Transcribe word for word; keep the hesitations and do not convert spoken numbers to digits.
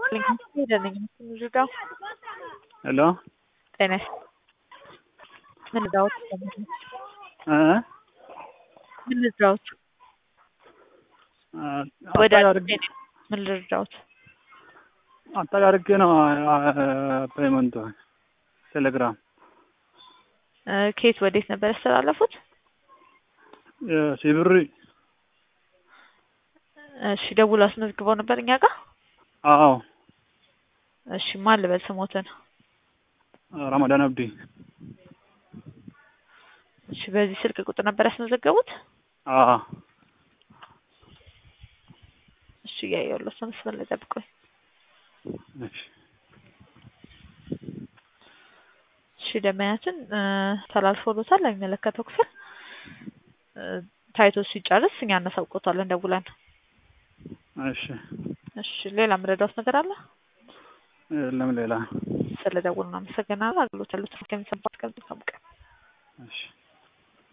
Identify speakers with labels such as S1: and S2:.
S1: Hello?
S2: ጤነሽ ምን ልርዳዎት?
S1: እ
S2: ምን ልርዳዎት? ወደ ምን ልርዳዎት?
S1: አጠቃርጌ ነው ፔመንቱ ቴሌግራም
S2: ከየት ወዴት ነበር ያስተላለፉት?
S1: ሲብሪ
S2: እሺ ደውሎ አስመዝግበው ነበር እኛ ጋር?
S1: አዎ።
S2: እሺ ማን ልበል ስሞትን?
S1: ረመዳን አብዲ።
S2: እሺ በዚህ ስልክ ቁጥር ነበር ያስመዘገቡት?
S1: አዎ።
S2: እሺ ያየሁልዎት ነው። መስመር ላይ ጠብቁኝ።
S1: እሺ
S2: እሺ ደንበኛችን ተላልፎልዎታል ለሚመለከተው ክፍል ታይቶ ሲጨርስ እኛ እናሳውቅዎታለን ደውለን።
S1: እሺ
S2: እሺ ሌላ የምረዳዎት ነገር አለ?
S1: የለም ሌላ።
S2: ስለደወሉ እናመሰግናለን። አገልግሎት ያሉት ከሚሰማት